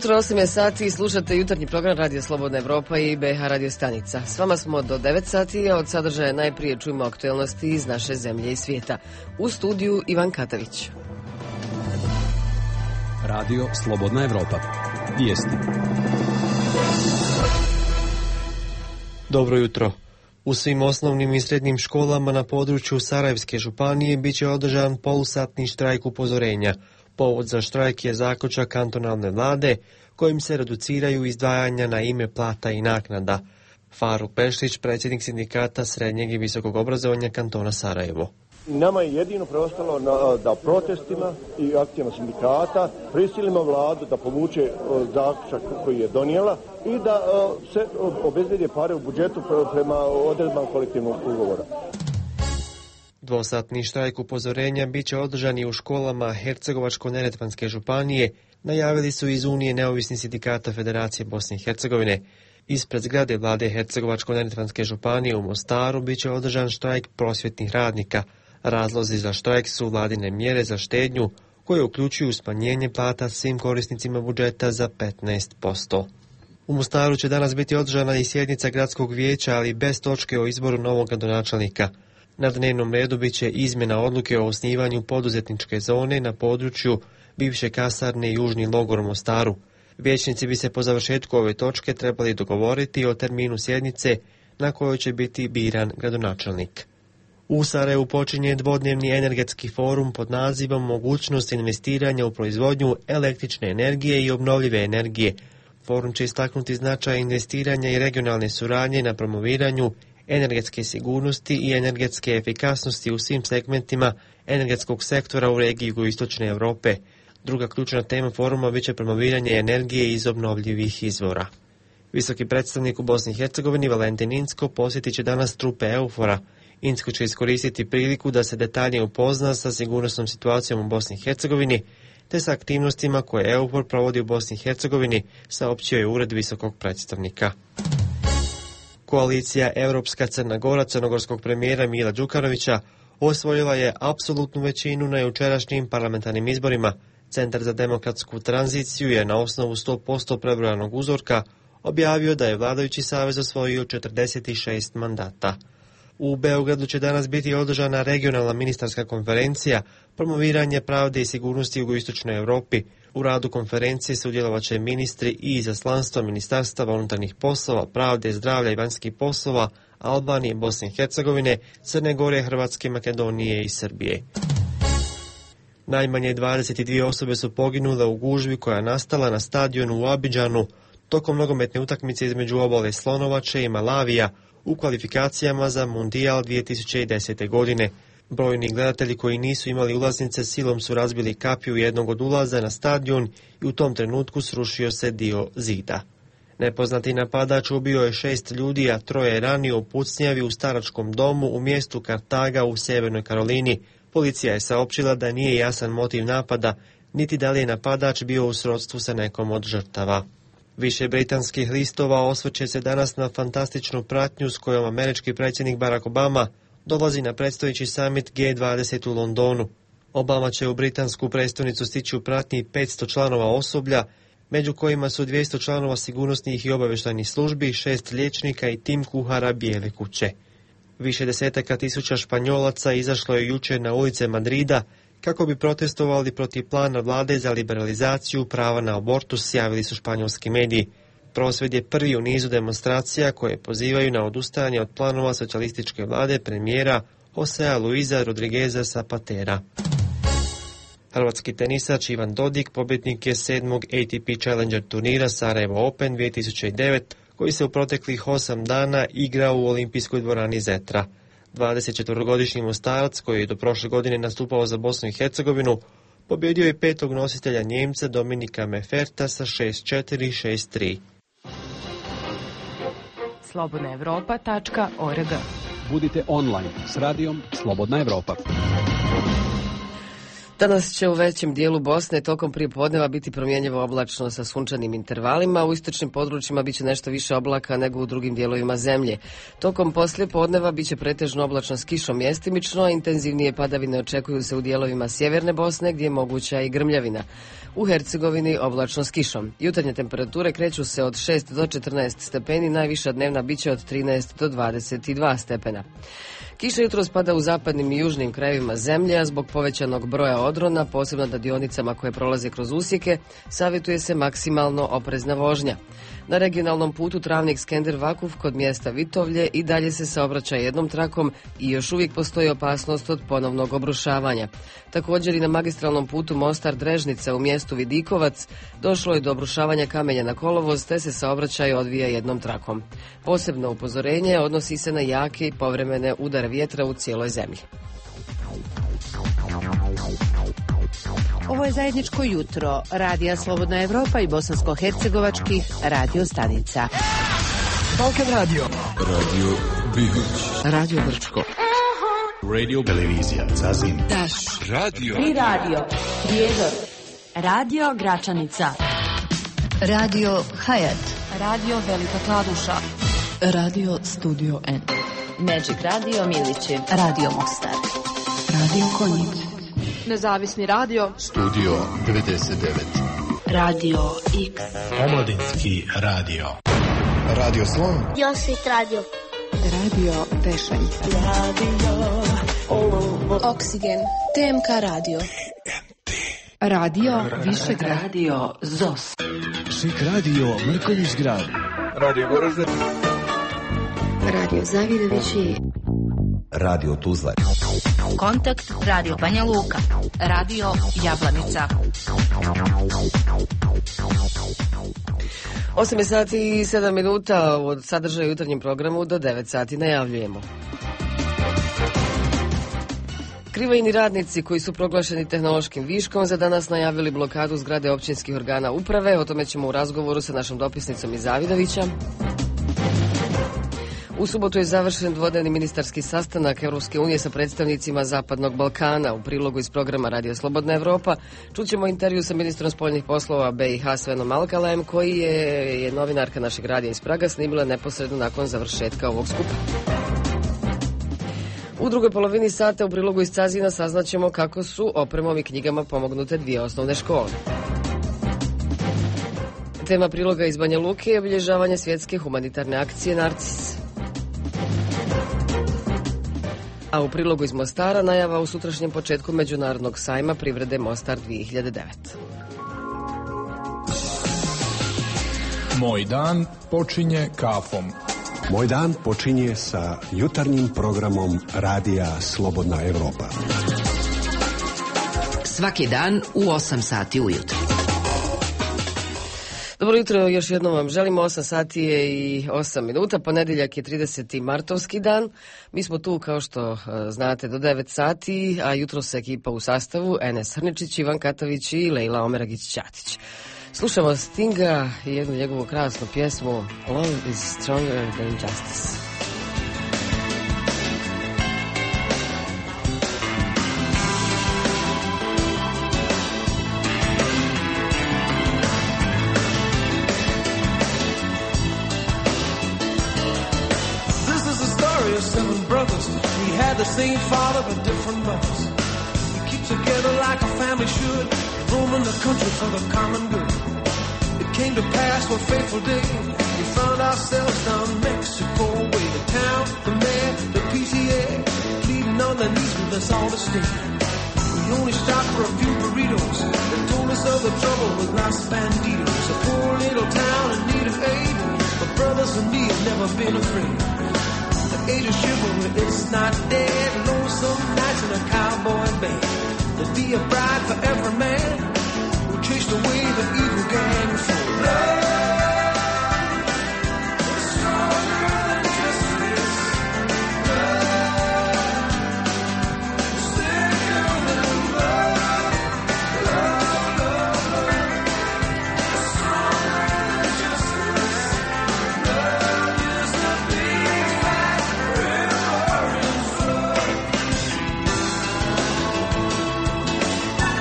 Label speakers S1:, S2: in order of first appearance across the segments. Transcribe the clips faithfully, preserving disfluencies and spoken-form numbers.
S1: jutro, osam je sati i slušate jutarnji program Radio Slobodna Evropa i B H Radio stanica. S vama smo do devet sati, a od sadržaja najprije čujemo aktuelnosti iz naše zemlje i svijeta. U studiju Ivan Katavić.
S2: Radio Slobodna Evropa. Vijesti.
S3: Dobro jutro. U svim osnovnim i srednjim školama na području Sarajevske županije bit će održan polusatni štrajk upozorenja. Povod za štrajk je zaključak kantonalne vlade kojim se reduciraju izdvajanja na ime plata i naknada. Faruk Pešić, predsjednik sindikata srednjeg i visokog obrazovanja kantona Sarajevo.
S4: Nama je jedino preostalo na, da protestima i akcijama sindikata prisilimo vladu da povuče zaključak koji je donijela i da se obezbedi pare u budžetu prema odredbama kolektivnog ugovora.
S3: Dvosatni štrajk upozorenja bit će održani u školama Hercegovačko-neretvanske županije, najavili su iz Unije neovisnih sindikata Federacije Bosne i Hercegovine. Ispred zgrade vlade Hercegovačko-neretvanske županije u Mostaru bit će održan štrajk prosvjetnih radnika. Razlozi za štrajk su vladine mjere za štednju, koje uključuju smanjenje plata svim korisnicima budžeta za petnaest posto. U Mostaru će danas biti održana i sjednica gradskog vijeća, ali bez točke o izboru novog gradonačelnika. Na dnevnom redu bit će izmjena odluke o osnivanju poduzetničke zone na području bivše kasarne Južni logor u Mostaru. Vijećnici bi se po završetku ove točke trebali dogovoriti o terminu sjednice na kojoj će biti biran gradonačelnik. U Sarajevu počinje dvodnevni energetski forum pod nazivom Mogućnost investiranja u proizvodnju električne energije i obnovljive energije. Forum će istaknuti značaj investiranja i regionalne suradnje na promoviranju energetske sigurnosti i energetske efikasnosti u svim segmentima energetskog sektora u regiji jugoistočne Europe. Druga ključna tema foruma biće promoviranje energije iz obnovljivih izvora. Visoki predstavnik u Bosni i Hercegovini Valentin Incko posjetit će danas trupe EUFOR-a. Incko će iskoristiti priliku da se detaljnije upozna sa sigurnosnom situacijom u Bosni i Hercegovini te sa aktivnostima koje EUFOR provodi u Bosni i Hercegovini, saopćio je ured visokog predstavnika. Koalicija Europska Crna Gora crnogorskog premijera Mila Đukanovića osvojila je apsolutnu većinu na jučerašnjim parlamentarnim izborima. Centar za demokratsku tranziciju je na osnovu sto posto prebrojanog uzorka objavio da je vladajući savez osvojio četrdeset šest mandata. U Beogradu će danas biti održana regionalna ministarska konferencija promoviranje pravde i sigurnosti u jugoistočnoj Europi. U radu konferencije sudjelovat će ministri i izaslanstva ministarstava unutarnjih poslova, pravde, zdravlja i vanjskih poslova Albanije, Bosne i Hercegovine, Crne Gore, Hrvatske, Makedonije i Srbije. Najmanje dvadeset dvije osobe su poginule u gužvi koja je nastala na stadionu u Abidžanu tokom nogometne utakmice između Obale Slonovače i Malavija u kvalifikacijama za Mundijal dvije tisuće desete. godine. Brojni gledatelji koji nisu imali ulaznice silom su razbili kapiju jednog od ulaza na stadion i u tom trenutku srušio se dio zida. Nepoznati napadač ubio je šest ljudi, a troje je ranio u pucnjavi u staračkom domu u mjestu Kartaga u Sjevernoj Karolini. Policija je saopćila da nije jasan motiv napada, niti da li je napadač bio u srodstvu sa nekom od žrtava. Više britanskih listova osvrće se danas na fantastičnu pratnju s kojom američki predsjednik Barack Obama dolazi na predstojeći summit G dvadeset u Londonu. Obama će u britansku prestolnicu stići u pratnji petsto članova osoblja, među kojima su dvjesto članova sigurnosnih i obavještajnih službi, šest liječnika i tim kuhara Bijele kuće. Više desetaka tisuća Španjolaca izašlo je jučer na ulice Madrida kako bi protestovali protiv plana vlade za liberalizaciju prava na abortus, javili su španjolski mediji. Prosvjed je prvi u nizu demonstracija koje pozivaju na odustajanje od planova socijalističke vlade premijera Josea Luisa Rodrigueza Zapatera. Hrvatski tenisač Ivan Dodig pobjednik je sedmog A T P Challenger turnira Sarajevo Open dvije tisuće devet, koji se u proteklih osam dana igrao u olimpijskoj dvorani Zetra. dvadesetčetvorogodišnji Mostarac, koji je do prošle godine nastupao za Bosnu i Hercegovinu, pobjedio je petog nositelja Njemca Dominika Meferta sa šest četiri šest tri.
S5: slobodna evropa tačka org.
S2: Budite online s radijom Slobodna Evropa.
S1: Danas će u većem dijelu Bosne tokom prijepodneva biti promjenjivo oblačno sa sunčanim intervalima. U istočnim područjima biće nešto više oblaka nego u drugim dijelovima zemlje. Tokom poslijepodneva biće pretežno oblačno s kišom mjestimično, a intenzivnije padavine očekuju se u dijelovima sjeverne Bosne gdje je moguća i grmljavina. U Hercegovini oblačno s kišom. Jutarnje temperature kreću se od šest do četrnaest stepeni, najviša dnevna biće od trinaest do dvadeset dva stepena. Kiša jutros pada u zapadnim i južnim krajevima zemlje, a zbog povećanog broja odrona, posebno na dionicama koje prolaze kroz usjeke, savjetuje se maksimalno oprezna vožnja. Na regionalnom putu Travnik-Skender-Vakuf kod mjesta Vitovlje i dalje se saobraća jednom trakom i još uvijek postoji opasnost od ponovnog obrušavanja. Također i na magistralnom putu Mostar-Drežnica u mjestu Vidikovac došlo je do obrušavanja kamenja na kolovoz, te se saobraćaj odvija jednom trakom. Posebno upozorenje odnosi se na jake i povremene udare vjetra u cijeloj zemlji.
S6: Ovo je zajedničko jutro Radija Slobodna Evropa i bosansko-hercegovačkih radio stanica.
S7: Balkan Radio.
S8: Radio Bihoć.
S1: Radio Brčko.
S8: Radio Televizija Zazin.
S7: Daš.
S8: Radio.
S9: Tri radio. Prijedor. Radio Gračanica.
S10: Radio Hayat.
S9: Radio Velika Kladuša.
S10: Radio Studio N.
S9: Magic Radio Milići.
S10: Radio Mostar. Radio Konjic.
S11: Nezavisni radio.
S8: Studio devedeset devet.
S10: Radio X.
S12: Omladinski radio.
S13: Radio Slon.
S14: Josit radio.
S10: Radio Pešalj.
S14: Radio
S10: Oksigen. T M K radio. Radio Višegrad.
S5: Radio Zos.
S12: Šik radio Mrkonjić grad.
S13: Radio Goražde.
S10: Radio Zavidovići.
S13: Radio Tuzla.
S9: Kontakt Radio Banja Luka. Radio Jablanica.
S1: osam je sati i sedam minuta od sadržaja jutarnjem programu do devet sati najavljujemo. Krivajni radnici koji su proglašeni tehnološkim viškom za danas najavili blokadu zgrade općinskih organa uprave. O tome ćemo u razgovoru sa našom dopisnicom iz Zavidovića. U subotu je završen dvodnevni ministarski sastanak Europske unije sa predstavnicima Zapadnog Balkana. U prilogu iz programa Radio Slobodna Evropa čućemo intervju sa ministrom spoljnih poslova B i H Svenom Alkalajem, koji je, je novinarka našeg radija iz Praga snimila neposredno nakon završetka ovog skupa. U drugoj polovini sata u prilogu iz Cazina saznaćemo kako su opremom i knjigama pomognute dvije osnovne škole. Tema priloga iz Banja Luke je obilježavanje svjetske humanitarne akcije Narcis. A u prilogu iz Mostara najava u sutrašnjem početku Međunarodnog sajma privrede Mostar dvije hiljade devet.
S12: Moj dan počinje kafom.
S15: Moj dan počinje sa jutarnjim programom Radija Slobodna Evropa.
S6: Svaki dan u osam sati ujutro.
S1: Dobro jutro, još jednom vam želimo. osam sati je i osam minuta, ponedjeljak je trideseti martovski dan. Mi smo tu, kao što znate, do devet sati, a jutro se ekipa u sastavu Enes Hrničić, Ivan Katavić i Lejla Omeragić-Ćatić. Slušamo Stinga i jednu njegovu krasnu pjesmu Love is stronger than justice.
S16: The same father but different mothers. We keep together like a family should, roaming the country for the common good. It came to pass one fateful day, we found ourselves down Mexico way. The town, the mayor, the P T A, pleading on their knees with us all to stay. We only stopped for a few burritos that told us of the trouble with Los Bandidos. A poor little town in need of aid, but brothers and me have never been afraid. The age of chivalry, it's not dead. Lonesome nights in a cowboy band. There'll be a bride for every man who chased away the evil gang for love. It's stronger than justice. Love is thicker than love. Love, love, love. It's stronger than justice. Love is the big fat river in flood.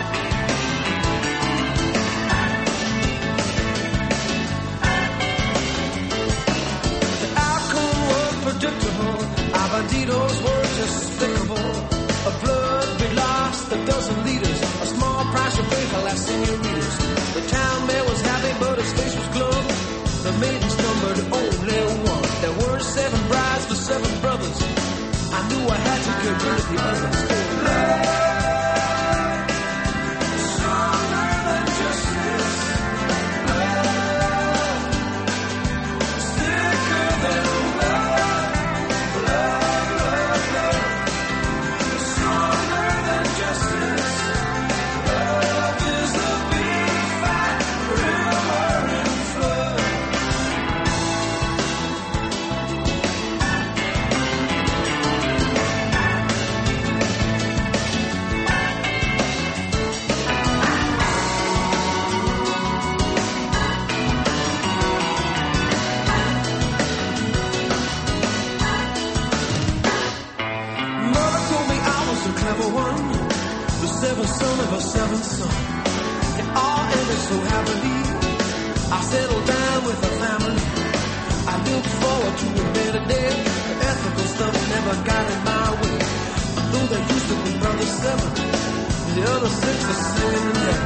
S16: seven brothers. I knew I had to get rid of the others. Love, stronger than justice. Love, thicker than love. Love, love, love, stronger than justice. Love is the big fat river and flood. Clever one, the seventh son of a seventh son. It all ended so happily. I settled down with a family. I looked forward to a better day. The ethical stuff never got in my way. Although there used to be brother seven, the other six are still in heaven.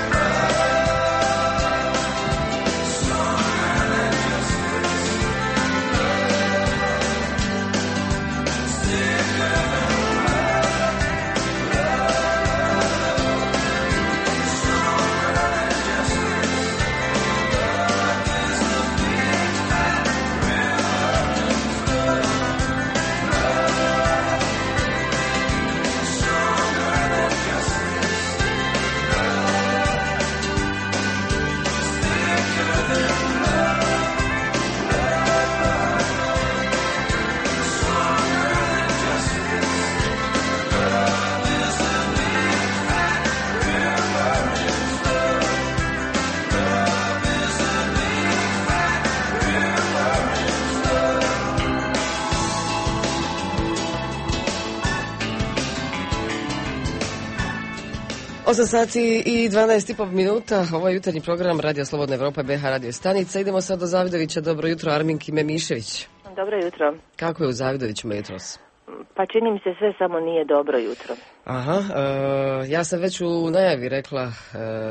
S1: osam sati i dvanaest i pol minuta, ovo je jutarnji program Radio Slobodna Evropa, B H radio stanica. Idemo sad do Zavidovića. Dobro jutro, Arminki Memišević.
S17: Dobro jutro.
S1: Kako je u Zavidovićima jutros?
S17: Pa čini mi se sve, samo nije dobro jutro.
S1: Aha, uh, ja sam već u najavi rekla uh,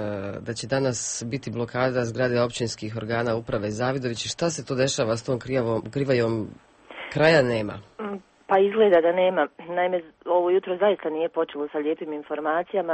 S1: da će danas biti blokada zgrade općinskih organa uprave Zavidović. Šta se to dešava s tom krijavom, krivajom? Kraja nema.
S17: Pa izgleda da nema. Naime, ovo jutro zaista nije počelo sa lijepim informacijama.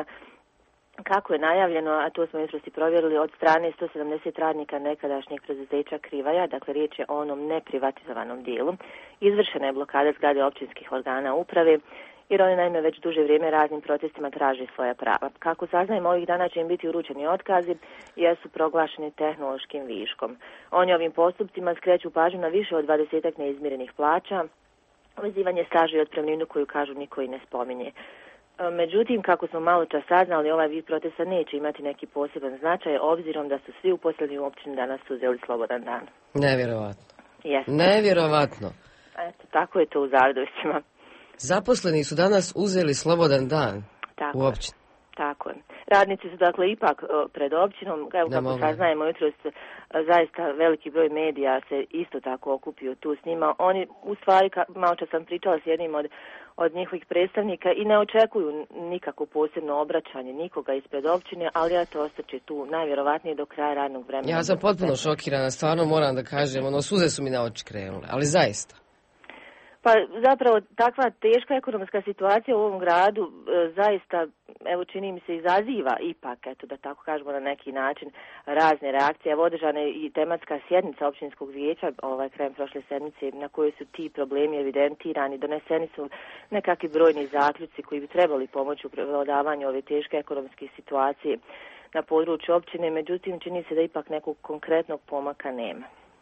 S17: Kako je najavljeno, a to smo jutros i provjerili, od strane sto sedamdeset radnika nekadašnjeg preduzeća Krivaja, dakle riječ je o onom neprivatizovanom dijelu, izvršena je blokada zgrade općinskih organa uprave, jer oni naime već duže vrijeme raznim protestima traže svoja prava. Kako saznajemo, ovih dana će im biti uručeni otkazi jer su proglašeni tehnološkim viškom. Oni ovim postupcima skreću pažnju na više od dvadesetak neizmirenih plaća, vezivanje staža i otpremninu koju kažu niko i ne spominje. Međutim, kako smo malo čas saznali, ovaj vid protesta neće imati neki poseban značaj, obzirom da su svi uposleni u općini danas uzeli slobodan dan.
S1: Nevjerovatno.
S17: Jeste.
S1: Nevjerovatno.
S17: Eto, tako je to u Zavidovićima.
S1: Zaposleni su danas uzeli slobodan dan
S17: tako
S1: u općini.
S17: Tako je. Radnici su dakle ipak pred općinom, evo kako saznajemo jutros, zaista veliki broj medija se isto tako okupio tu s njima. Oni u stvari, malo čas sam pričala s jednim od, od njihovih predstavnika i ne očekuju nikako posebno obraćanje nikoga ispred općine, ali ja to ostaće tu najvjerovatnije do kraja radnog vremena.
S1: Ja sam potpuno šokirana, stvarno moram da kažem, ono, suze su mi na oči krenule, ali zaista.
S17: Pa zapravo takva teška ekonomska situacija u ovom gradu e, zaista, evo čini mi se, izaziva ipak, eto da tako kažemo na neki način, razne reakcije. Evo održana je i tematska sjednica općinskog vijeća ovaj krajem prošle sedmice na kojoj su ti problemi evidentirani, doneseni su nekakvi brojni zaključci koji bi trebali pomoći u prevladavanju ove teške ekonomske situacije na području općine, međutim čini se da ipak nekog konkretnog pomaka nema.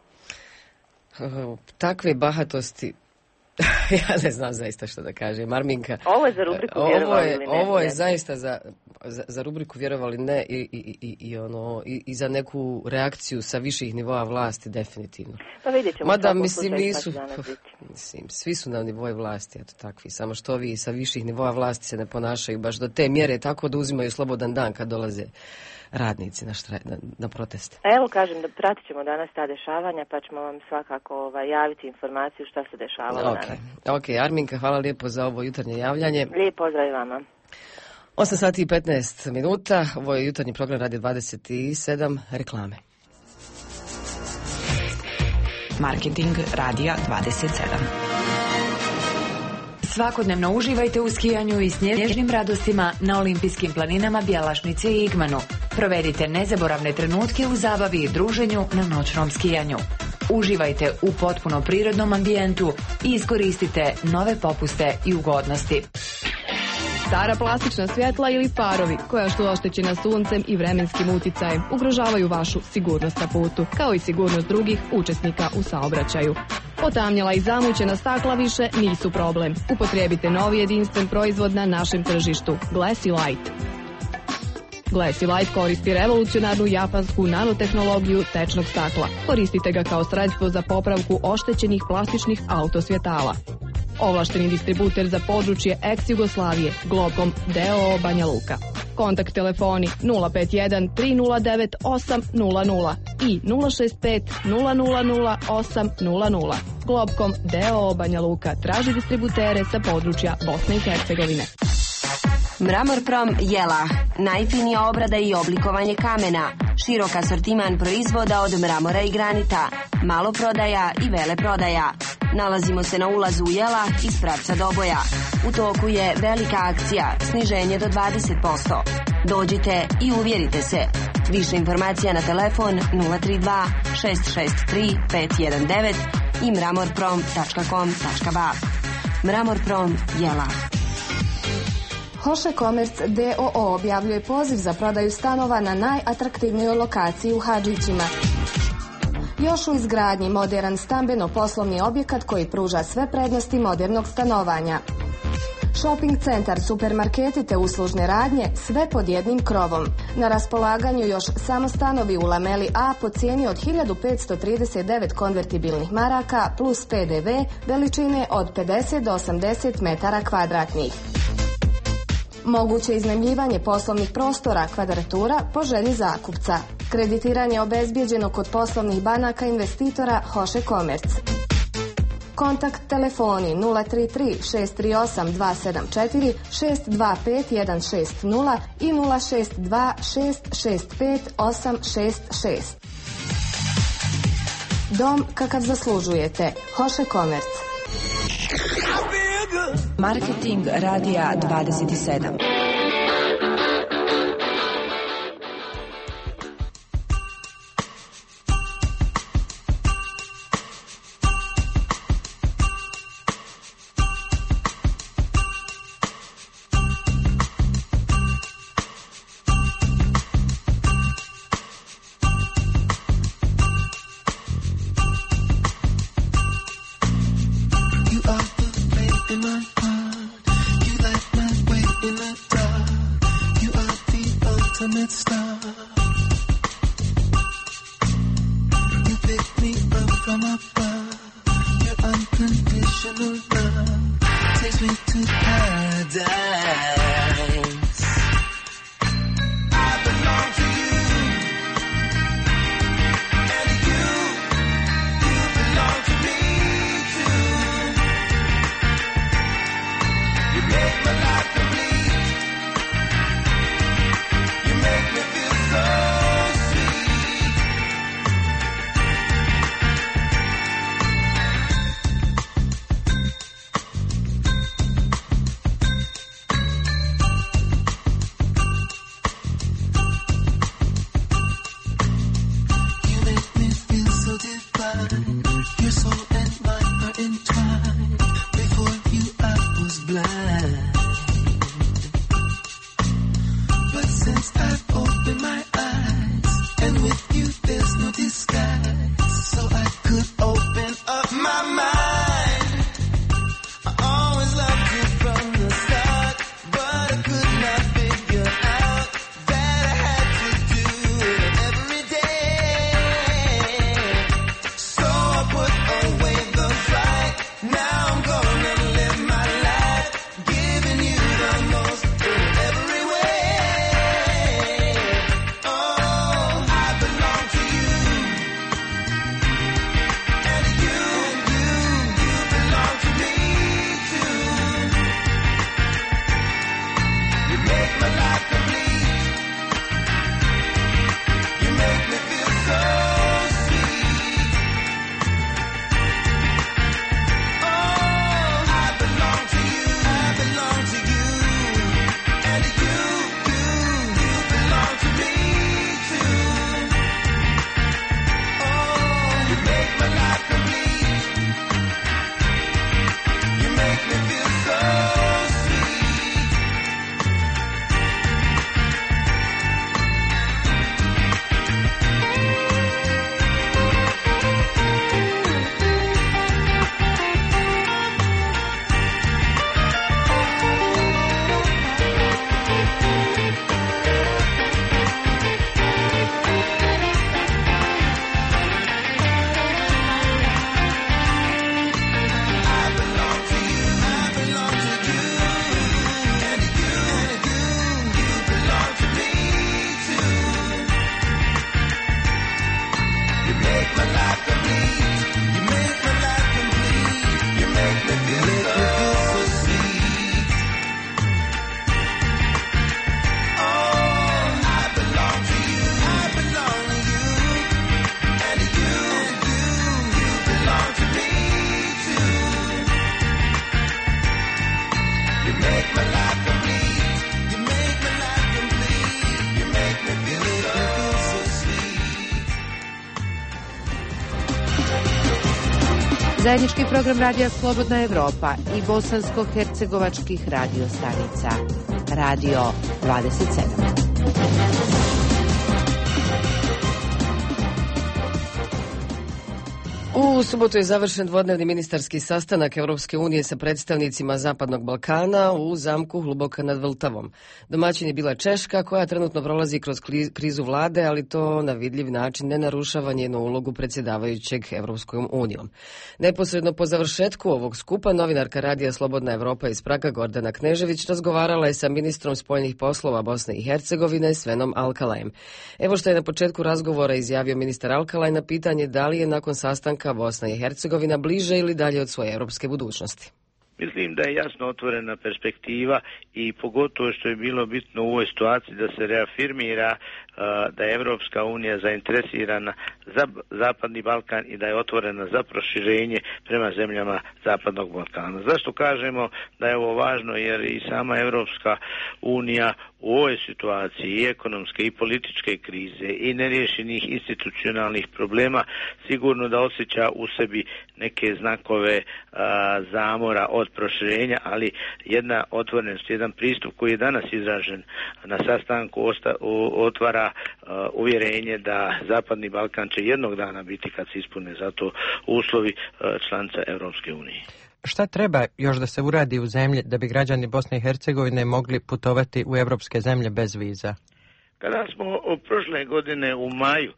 S1: Takve bahatosti, ja ne znam zaista što da kažem, Arminka.
S17: Ovo je za rubriku vjerovali ili ne.
S1: Ovo je zaista za, za, za rubriku vjerovali ne i, i, i, i, ono, i, i za neku reakciju sa viših nivoa vlasti, definitivno.
S17: Pa vidjet ćemo.
S1: Mada, mislim, nisu, mislim, svi su na nivou vlasti, eto takvi, samo što ovi sa viših nivoa vlasti se ne ponašaju baš do te mjere tako da uzimaju slobodan dan kad dolaze radnici na, štra, na, na proteste.
S17: Evo kažem da pratit ćemo danas ta dešavanja, pa ćemo vam svakako ovaj, javiti informaciju šta se dešavalo
S1: okay.
S17: danas.
S1: Ok, Arminka, hvala lijepo za ovo jutarnje javljanje.
S17: Lijep pozdrav vama.
S1: osam sati i petnaest minuta, ovo je jutarnji program Radio dvadeset sedam, reklame.
S5: Marketing Radija dvadeset sedam.
S18: Svakodnevno uživajte u skijanju i snježnim radostima na olimpijskim planinama Bjelašnice i Igmanu. Provedite nezaboravne trenutke u zabavi i druženju na noćnom skijanju. Uživajte u potpuno prirodnom ambijentu i iskoristite nove popuste i ugodnosti.
S19: Stara plastična svjetla ili farovi koja su oštećena suncem i vremenskim uticajem ugrožavaju vašu sigurnost na putu, kao i sigurnost drugih učesnika u saobraćaju. Potamnjela i zamućena stakla više nisu problem. Upotrijebite novi jedinstven proizvod na našem tržištu, Glassy Light. Glassy Light koristi revolucionarnu japansku nanotehnologiju tečnog stakla. Koristite ga kao sredstvo za popravku oštećenih plastičnih autosvjetala. Ovlašteni distributer za područje ex-Jugoslavije, Globkom d o o Banja Luka. Kontakt telefoni nula pet jedan tri nula devet osam nula nula i nula šest pet nula nula nula osam nula nula. Globkom d o o Banja Luka traži distributere sa područja Bosne i Hercegovine.
S20: Mramorprom Jela, najfinija obrada i oblikovanje kamena, širok asortiman proizvoda od mramora i granita, maloprodaja i veleprodaja. Nalazimo se na ulazu u Jela iz pravca Doboja. U toku je velika akcija, sniženje do dvadeset posto. Dođite i uvjerite se. Više informacija na telefon nula tri dva šest šest tri pet jedan devet i mramorprom tačka com tačka ba. Mramorprom Jela.
S21: Hoše Commerce d o o objavljuje poziv za prodaju stanova na najatraktivnijoj lokaciji u Hadžićima. Još u izgradnji moderan stambeno-poslovni objekat koji pruža sve prednosti modernog stanovanja. Shopping centar, supermarketi te uslužne radnje, sve pod jednim krovom. Na raspolaganju još samo stanovi u Lameli A po cijeni od hiljadu petsto trideset devet konvertibilnih maraka plus pe de ve veličine od pedeset do osamdeset metara kvadratnih. Moguće iznajmljivanje poslovnih prostora, kvadratura po želji zakupca. Kreditiranje obezbijeđeno kod poslovnih banaka investitora Hoše Commerce. Kontakt telefoni nula tri tri šest tri osam dva sedam četiri šest dva pet jedan šest nula i nula šest dva šest šest pet osam šest šest. Dom kakav zaslužujete. Hoše Commerce.
S18: Marketing radija dvadeset sedam.
S16: In my heart, you light my way in the
S6: Zajednički program Radija Slobodna Evropa i bosansko-hercegovačkih radio stanica. Radio dvadeset sedam.
S1: U subotu je završen dvodnevni ministarski sastanak Europske unije sa predstavnicima Zapadnog Balkana u zamku Hluboka nad Vltavom. Domaćin je bila Češka, koja trenutno prolazi kroz krizu vlade, ali to na vidljiv način ne narušava njenu ulogu predsjedavajućeg Europskom unijom. Neposredno po završetku ovog skupa, novinarka Radija Slobodna Evropa iz Praga Gordana Knežević razgovarala je sa ministrom spoljnih poslova Bosne i Hercegovine Svenom Alkalajem. Evo što je na početku razgovora izjavio ministar Alkalaj na pitanje da li je nakon sastanka Bosna i Hercegovina bliže ili dalje od svoje europske budućnosti.
S4: Mislim da je jasno otvorena perspektiva i pogotovo što je bilo bitno u ovoj situaciji da se reafirmira uh, da je Evropska unija zainteresirana za Zapadni Balkan i da je otvorena za proširenje prema zemljama Zapadnog Balkana. Zašto kažemo da je ovo važno? Jer i sama Evropska unija u ovoj situaciji i ekonomske i političke krize i neriješenih institucionalnih problema sigurno da osjeća u sebi neke znakove uh, zamora od proširenja, ali jedna otvorenost, jedan pristup koji je danas izražen na sastanku osta, u, otvara uh, uvjerenje da Zapadni Balkan će jednog dana biti, kad se ispune za to uslovi, uh, članica Europske unije.
S22: Šta treba još da se uradi u zemlji da bi građani Bosne i Hercegovine mogli putovati u evropske zemlje bez viza?
S4: Kada smo prošle godine u maju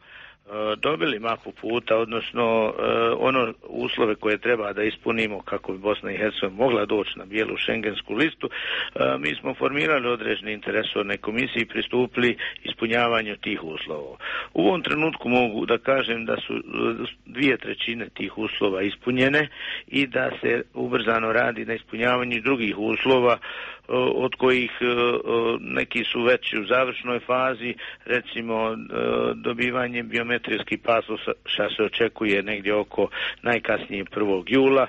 S4: dobili mapu puta, odnosno ono uslove koje treba da ispunimo kako bi Bosna i Hercegovina mogla doći na bijelu šengensku listu, mi smo formirali određene interesorne komisije i pristupili ispunjavanju tih uslova. U ovom trenutku mogu da kažem da su dvije trećine tih uslova ispunjene i da se ubrzano radi na ispunjavanju drugih uslova, od kojih neki su već u završnoj fazi, recimo dobivanje biometrijskih pasoša se očekuje negdje oko najkasnije prvog jula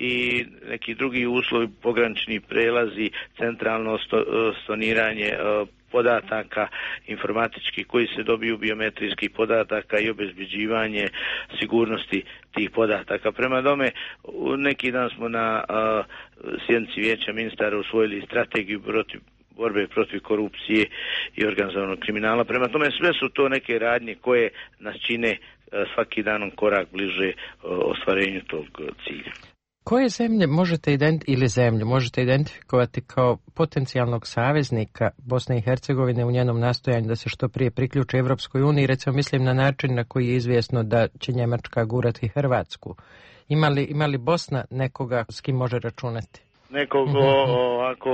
S4: i neki drugi uslovi, pogranični prelazi, centralno stoniranje podataka informatički koji se dobiju biometrijskih podataka i obezbeđivanje sigurnosti tih podataka. Prema tome, neki dan smo na uh, sjednici vijeća ministara usvojili strategiju protiv borbe protiv korupcije i organizovanog kriminala. Prema tome, sve su to neke radnje koje nas čine uh, svaki danom korak bliže uh, ostvarenju tog cilja.
S22: Koje zemlje možete ident- ili zemlju možete identifikovati kao potencijalnog saveznika Bosne i Hercegovine u njenom nastojanju da se što prije priključi Evropskoj uniji? Recimo, mislim na način na koji je izvjesno da će Njemačka gurati Hrvatsku. Ima li, ima li Bosna nekoga s kim može računati?
S4: Nekog ovako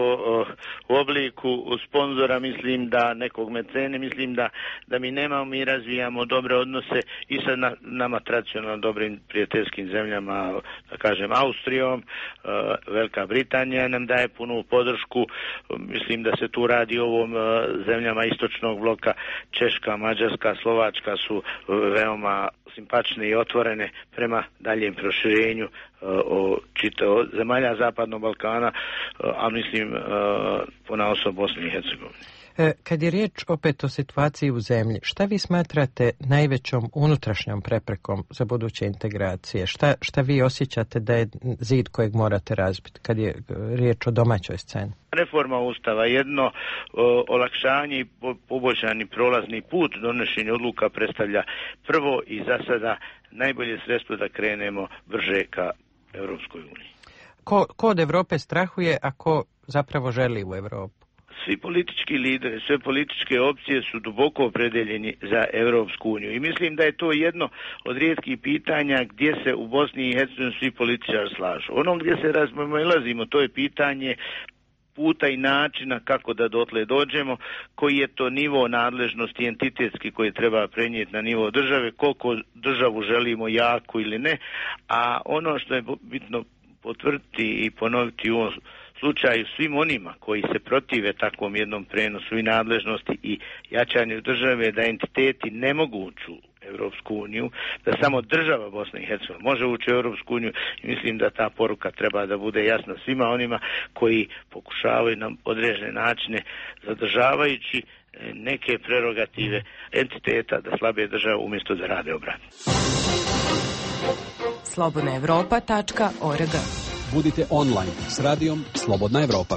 S4: u obliku sponzora, mislim da nekog mecene, mislim da da mi nemamo, mi razvijamo dobre odnose i sa na, nama tradicionalno dobrim prijateljskim zemljama, da kažem Austrijom, Velika Britanija nam daje punu podršku, mislim da se tu radi o ovom zemljama istočnog bloka, Češka, Mađarska, Slovačka su veoma simpatične i otvorene prema daljem proširenju o čitao zemalja Zapadnog Balkana, a mislim ponaosob Bosne i Hercegovine.
S22: Kad je riječ opet o situaciji u zemlji, šta vi smatrate najvećom unutrašnjom preprekom za buduće integracije? Šta, šta vi osjećate da je zid kojeg morate razbiti kad je riječ o domaćoj sceni?
S4: Reforma Ustava, jedno o, olakšanje i po, poboljšani prolazni put donošenja odluka predstavlja prvo i za sada najbolje sredstvo da krenemo brže ka Europskoj uniji.
S22: Ko, ko od Europe strahuje, a ko zapravo želi u Europu?
S4: Svi politički lideri, sve političke opcije su duboko opredeljeni za Europsku uniju i mislim da je to jedno od rijetkih pitanja gdje se u Bosni i Hercegovini svi političari slažu. Ono gdje se razmilazimo, to je pitanje puta i načina kako da dotle dođemo, koji je to nivo nadležnosti entitetski koji treba prenijeti na nivo države, koliko državu želimo jaku ili ne, a ono što je bitno potvrditi i ponoviti u ovom slučaju svim onima koji se protive takvom jednom prenosu i nadležnosti i jačanju države, da entiteti ne mogu ući u Europsku uniju, da samo država Bosne i Hercegovine može ući u Europsku uniju i mislim da ta poruka treba da bude jasna svima onima koji pokušavaju na određene načine, zadržavajući neke prerogative entiteta da slabe države umjesto da rade obratno.
S5: slobodna evropa tačka org.
S15: Budite online s radijom Slobodna Evropa.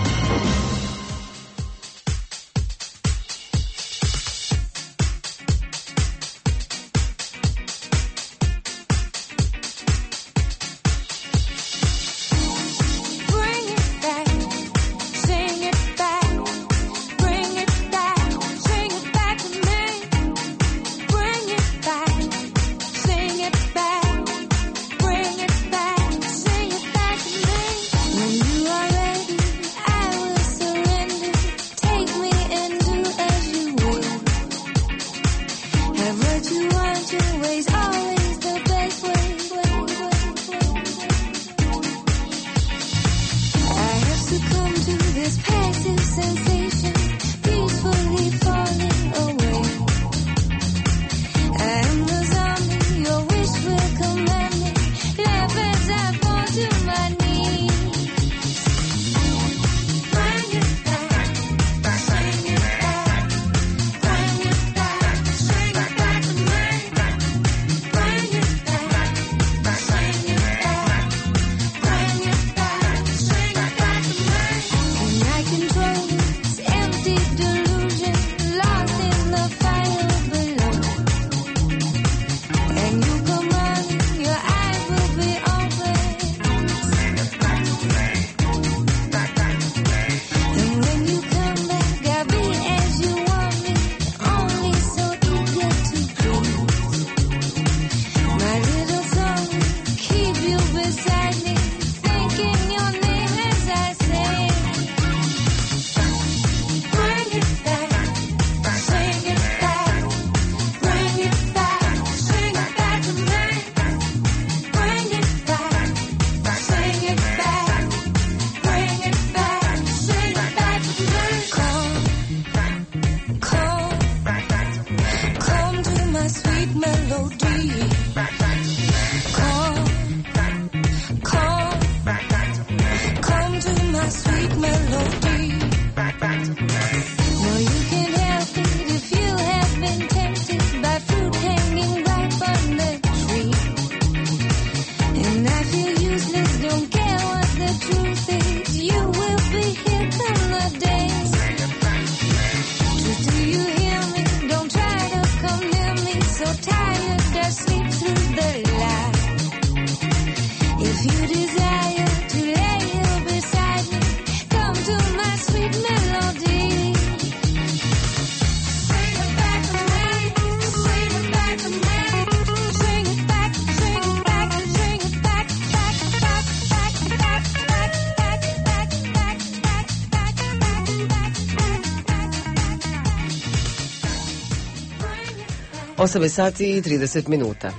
S1: osam sati i trideset minuta.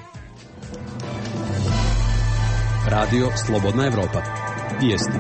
S15: Radio Slobodna Evropa. Vijesti.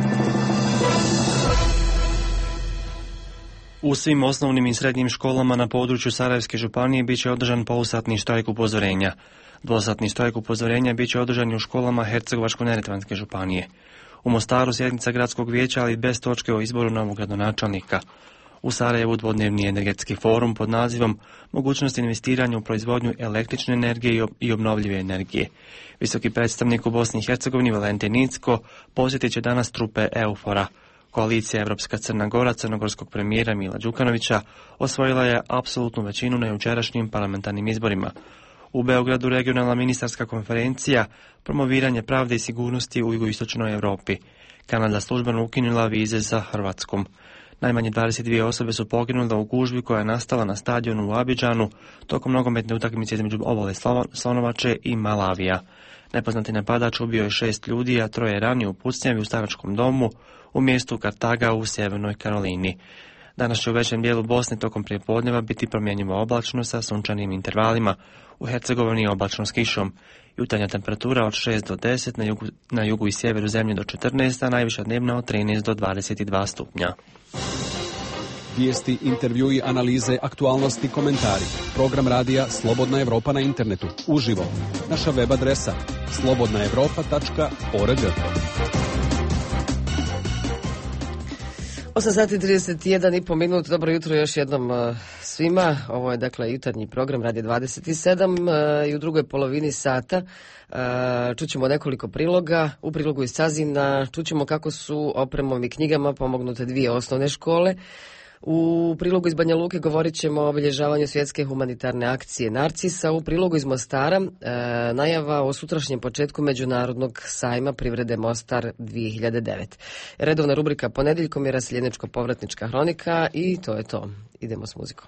S2: U svim osnovnim i srednjim školama na području Sarajevske županije bit će održan polusatni štrajk upozorenja. Dvosatni štrajk upozorenja bit će održan i u školama Hercegovačko-neretvanske županije. U Mostaru sjednica gradskog vijeća, ali bez točke o izboru novog gradonačelnika. U Sarajevu dvodnevni energetski forum pod nazivom Mogućnost investiranja u proizvodnju električne energije i obnovljive energije. Visoki predstavnik u Bosni i Hercegovini Valentin Nicko posjetit će danas trupe Eufora. Koalicija Evropska Crna Gora crnogorskog premijera Mila Đukanovića osvojila je apsolutnu većinu na jučerašnjim parlamentarnim izborima. U Beogradu regionalna ministarska konferencija promoviranje pravde i sigurnosti u jugoistočnoj Europi. Kanada službeno ukinula vize sa Hrvatskom. Najmanje dvadeset dvije osobe su poginule u gužvi koja je nastala na stadionu u Abidžanu tokom nogometne utakmice između Obale Slonovače i Malavija. Nepoznati napadač ubio je šest ljudi, a troje je ranio u pucnjavi u staračkom domu u mjestu Kartaga u Sjevernoj Karolini. Danas će u većem dijelu Bosne tokom prijepodneva biti promjenjivo oblačno sa sunčanim intervalima. U Hercegovini oblačno s kišom. Jutarnja temperatura od šest do deset, na jugu, na jugu i sjeveru zemlje do četrnaest, a najviša dnevna od trinaest do dvadeset dva stupnja.
S15: Vijesti, intervjui, analize, aktualnosti, komentari. Program radija Slobodna Evropa na internetu. Uživo. Naša web adresa slobodna evropa tačka org.
S1: osam sati trideset jedan i po minut. Dobro jutro još jednom uh, svima. Ovo je dakle jutarnji program Radio dvadeset sedam i u drugoj polovini sata čućemo nekoliko priloga. U prilogu iz Cazina čućemo kako su opremom i knjigama pomognute dvije osnovne škole. U prilogu iz Banja Luke govorit ćemo o obilježavanju svjetske humanitarne akcije Narcisa. U prilogu iz Mostara e, najava o sutrašnjem početku Međunarodnog sajma privrede Mostar dvije hiljade devet. Redovna rubrika Ponedjeljkom je raseljeničko-povratnička hronika i to je to. Idemo s muzikom.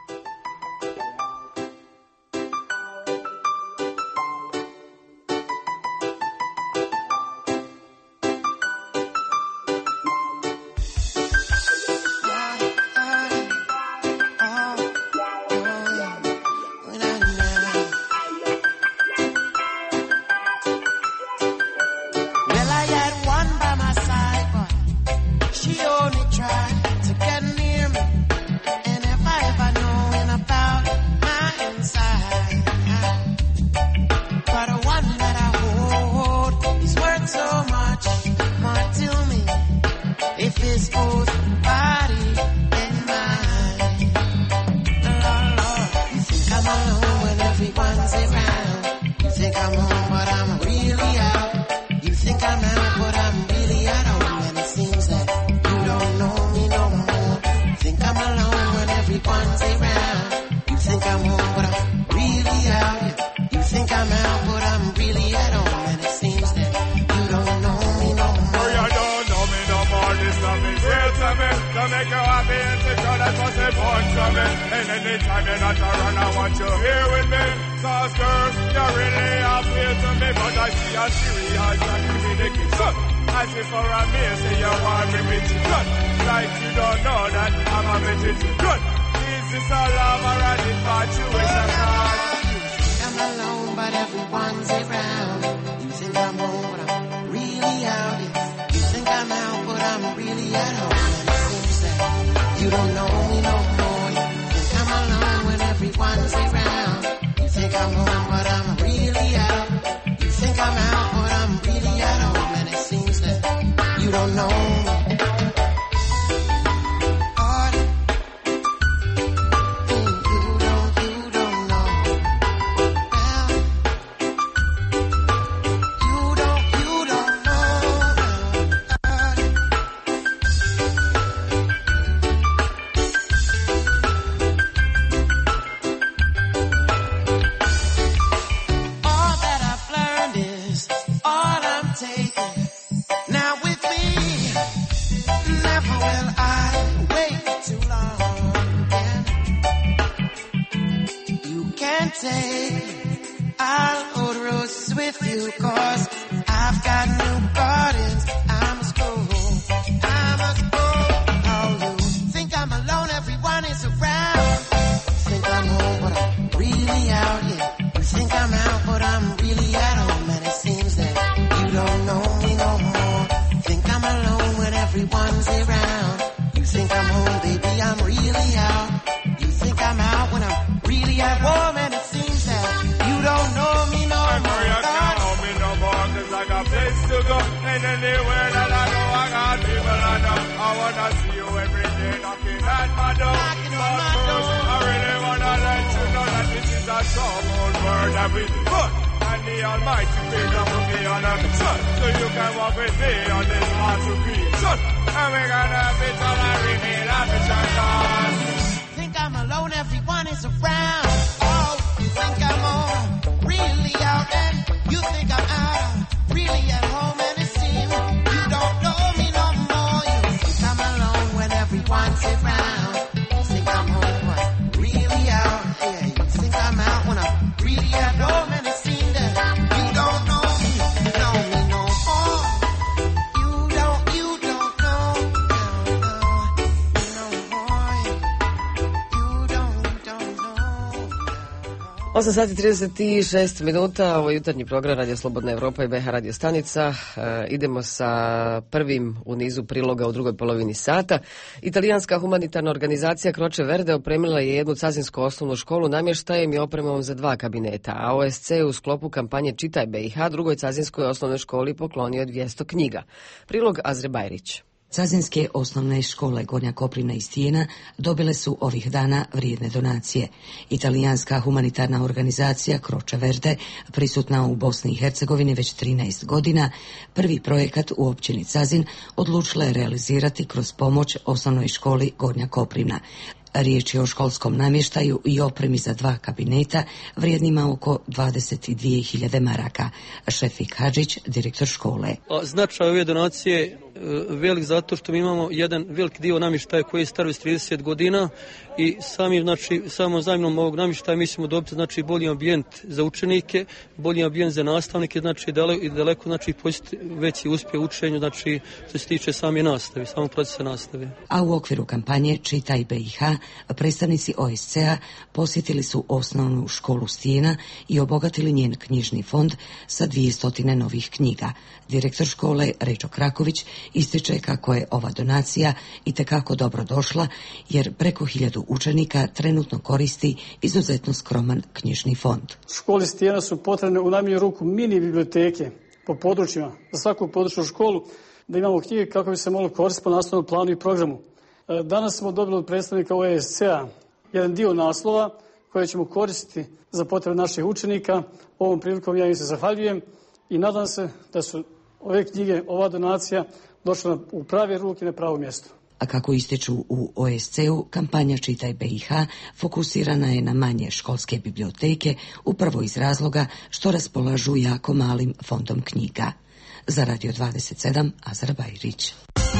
S1: osam sati trideset šest minuta, ovo je jutarnji program Radio Slobodna Evropa i B H radio stanica. E, idemo sa prvim u nizu priloga u drugoj polovini sata. Italijanska humanitarna organizacija Croce Verde opremila je jednu cazinsku osnovnu školu namještajem i opremom za dva kabineta, a O S C je u sklopu kampanje Čitaj B i H drugoj cazinskoj osnovnoj školi poklonio dvjesto knjiga. Prilog Azre Bajrić.
S3: Cazinske osnovne škole Gornja Koprivna i Stijena dobile su ovih dana vrijedne donacije. Italijanska humanitarna organizacija Croce Verde, prisutna u Bosni i Hercegovini već trinaest godina, prvi projekat u općini Cazin odlučila je realizirati kroz pomoć osnovnoj školi Gornja Koprivna. Riječ je o školskom namještaju i opremi za dva kabineta vrijednima oko dvadeset dvije hiljade maraka. Šefik Hadžić, direktor škole.
S7: A značaj ove donacije velik zato što mi imamo jedan veliki dio namještaja koji je star već trideset godina i sami, znači, samo zamjenom ovog namještaja mislimo dobiti znači, bolji ambijent za učenike, bolji ambijent za nastavnike, znači daleko, i daleko znači, veći uspjeh u učenju, znači, što se tiče same nastave, samog procesa nastave.
S3: A u okviru kampanje Čitaj B i H predstavnici O S C-a posjetili su osnovnu školu Stijena i obogatili njen knjižni fond sa dvjesto novih knjiga. Direktor škole Ređo Kraković ističe kako je ova donacija itekako dobro došla jer preko hiljadu učenika trenutno koristi izuzetno skroman knjižni fond.
S23: Školi Stijena su potrebne u najmanju ruku mini biblioteke po područjima za svaku područnu školu da imamo knjige kako bi se moglo koristiti po nastavnom planu i programu. Danas smo dobili od predstavnika O S C-a jedan dio naslova koje ćemo koristiti za potrebe naših učenika. Ovom prilikom ja im se zahvaljujem i nadam se da su ove knjige, ova donacija došla u prave ruke na pravo mjesto.
S3: A kako ističu u O S C-u, kampanja Čitaj B i H fokusirana je na manje školske biblioteke, upravo iz razloga što raspolažu jako malim fondom knjiga. Za Radio dvadeset sedam, Azra Bajrić.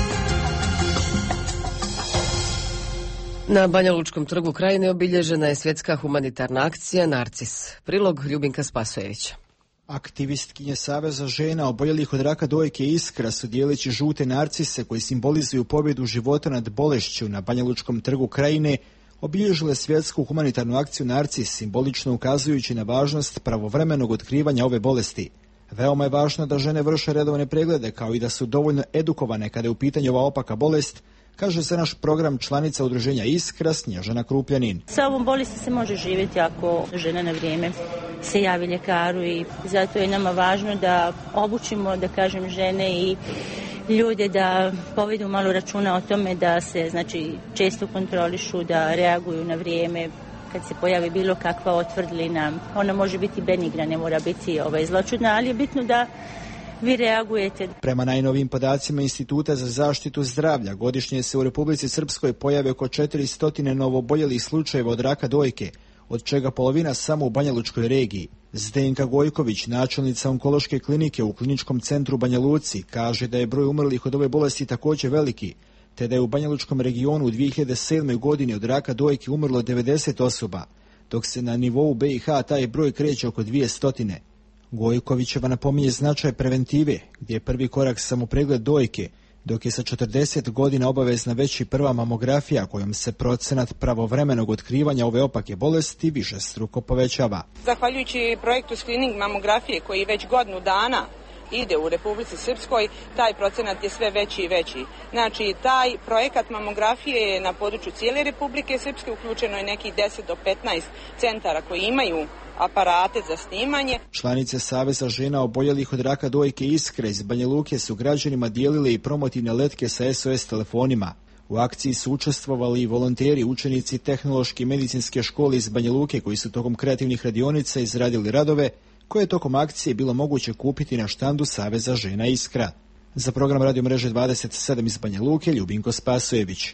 S1: Na Banja Lučkom trgu Krajine obilježena je svjetska humanitarna akcija Narcis. Prilog Ljubinka Spasojevića.
S24: Aktivistkinje Saveza žena oboljelih od raka dojke Iskra su dijeleći žute narcise koji simbolizuju pobjedu života nad bolešću na Banja Lučkom trgu Krajine obilježile svjetsku humanitarnu akciju Narcis, simbolično ukazujući na važnost pravovremenog otkrivanja ove bolesti. Veoma je važno da žene vrše redovne preglede kao i da su dovoljno edukovane kada je u pitanju ova opaka bolest, kaže se naš program članica udruženja Iskra Snježana Krupljanin.
S25: Sa ovom bolesti se može živjeti ako žena na vrijeme se javi ljekaru i zato je nama važno da obučimo, da kažem, žene i ljude da povedu malo računa o tome da se znači često kontrolišu, da reaguju na vrijeme kad se pojavi bilo kakva otvrdlina. Ona može biti benigna, ne mora biti ovaj, zloćudna, ali je bitno da vi reagujete.
S24: Prema najnovim podacima Instituta za zaštitu zdravlja, godišnje se u Republici Srpskoj pojave oko četiristo novooboljelih slučajeva od raka dojke, od čega polovina samo u Banja Lučkoj regiji. Zdenka Gojković, načelnica onkološke klinike u kliničkom centru Banja Luci, kaže da je broj umrlih od ove bolesti također veliki, te da je u Banja Lučkom regionu u dvije hiljade sedme. godini od raka dojke umrlo devedeset osoba, dok se na nivou B i H taj broj kreće oko dvjesto. Gojkovićeva napominje značaj preventive, gdje je prvi korak samo pregled dojke, dok je sa četrdeset godina obavezna već i prva mamografija kojom se procenat pravovremenog otkrivanja ove opake bolesti višestruko povećava.
S26: Zahvaljujući projektu screening mamografije koji već godinu dana ide u Republici Srpskoj, taj procenat je sve veći i veći. Znači, taj projekat mamografije je na području cijele Republike Srpske, uključeno je nekih deset do petnaest centara koji imaju aparate za snimanje.
S24: Članice Saveza žena oboljelih od raka dojke Iskra iz Banja Luke su građanima dijelile i promotivne letke sa S O S telefonima. U akciji su učestvovali i volonteri, učenici Tehnološke i medicinske škole iz Banja Luke koji su tokom kreativnih radionica izradili radove koje je tokom akcije bilo moguće kupiti na štandu Saveza žena Iskra. Za program Radio mreže dvadeset sedam iz Banja Luke, Ljubinko Spasojević.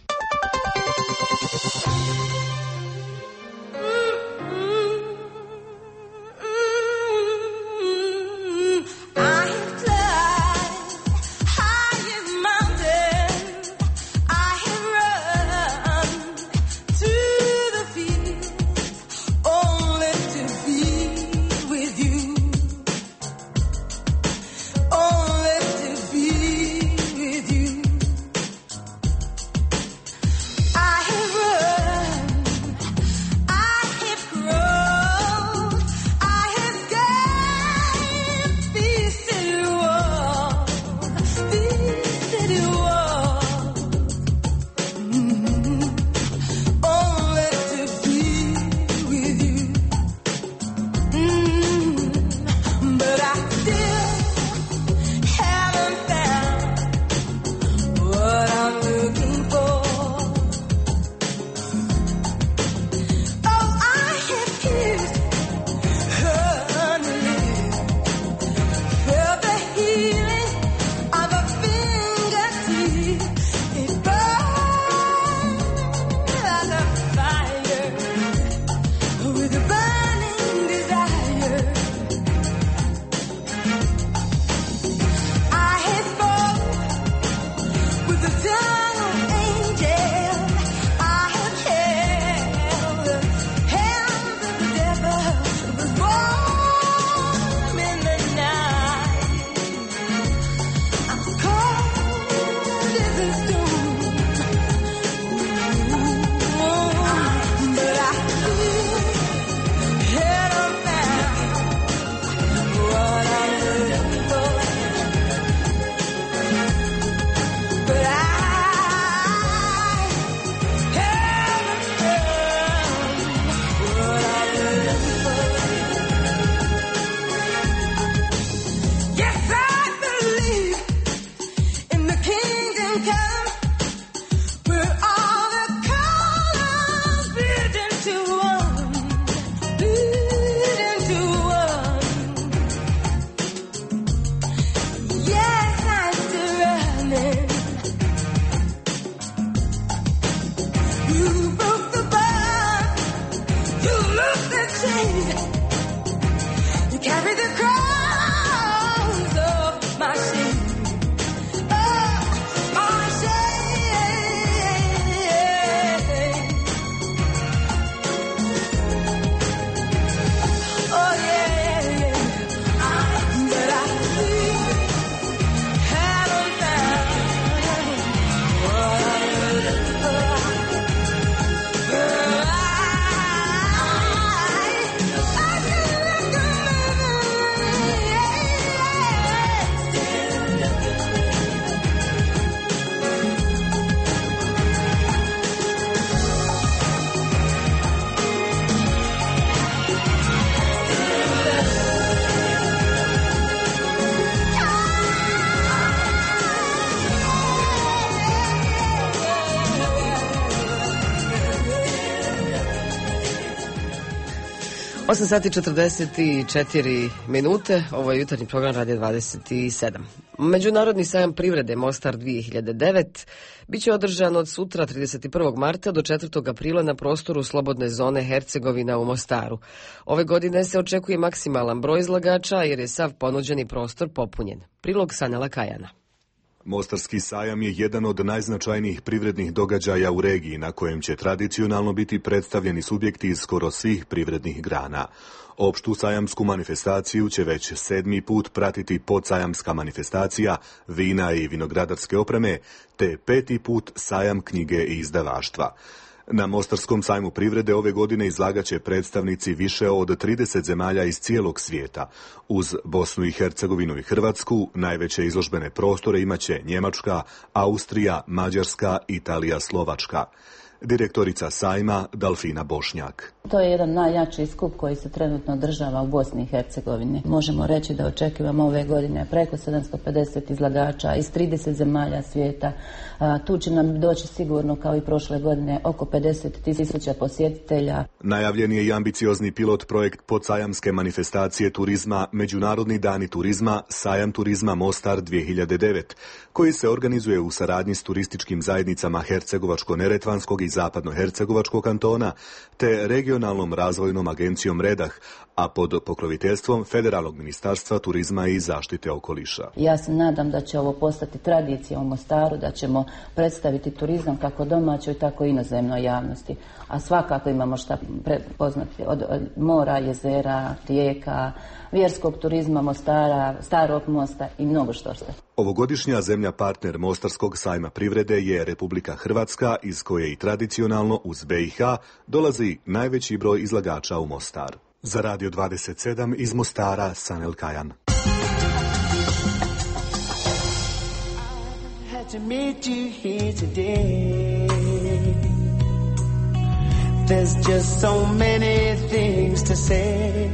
S27: I have run
S1: osam sati četrdeset četiri minute, ovo je jutarnji program Radio dvadeset sedam. Međunarodni sajam privrede Mostar dvije hiljade devet biće održan od sutra trideset prvog marta do četvrtog aprila na prostoru slobodne zone Hercegovina u Mostaru. Ove godine se očekuje maksimalan broj izlagača jer je sav ponuđeni prostor popunjen. Prilog Sanela Kajana.
S8: Mostarski sajam je jedan od najznačajnijih privrednih događaja u regiji na kojem će tradicionalno biti predstavljeni subjekti iz skoro svih privrednih grana. Opštu sajamsku manifestaciju će već sedmi put pratiti podsajamska manifestacija vina i vinogradarske opreme, te peti put sajam knjige i izdavaštva. Na Mostarskom sajmu privrede ove godine izlagaće predstavnici više od trideset zemalja iz cijelog svijeta. Uz Bosnu i Hercegovinu i Hrvatsku najveće izložbene prostore imaće Njemačka, Austrija, Mađarska, Italija, Slovačka. Direktorica sajma Dalfina Bošnjak.
S9: To je jedan najjači skup koji se trenutno održava u Bosni i Hercegovini. Možemo reći da očekujemo ove godine preko sedamsto pedeset izlagača iz trideset zemalja svijeta. Tu će nam doći sigurno kao i prošle godine oko pedeset tisuća posjetitelja.
S8: Najavljen je i ambiciozni pilot projekt podsajamske manifestacije turizma Međunarodni dani turizma Sajam turizma Mostar dvije hiljade devet, koji se organizuje u saradnji s turističkim zajednicama Hercegovačko-neretvanskog i Zapadno-hercegovačkog kantona, te regionalnom razvojnom agencijom Redah, a pod pokroviteljstvom Federalnog ministarstva turizma i zaštite okoliša.
S9: Ja se nadam da će ovo postati tradicija u Mostaru, da ćemo predstaviti turizam kako domaćoj, tako i inozemnoj javnosti. A svakako imamo šta prepoznati od, od mora, jezera, rijeka, vjerskog turizma Mostara, Starog mosta i mnogo što što.
S8: Ovogodišnja zemlja partner Mostarskog sajma privrede je Republika Hrvatska, iz koje i tradicionalno uz B i H dolazi najveći broj izlagača u Mostar. Za Radio dvadeset sedam iz Mostara, Sanel Kajan.
S16: To meet you here today. There's just so many things to say.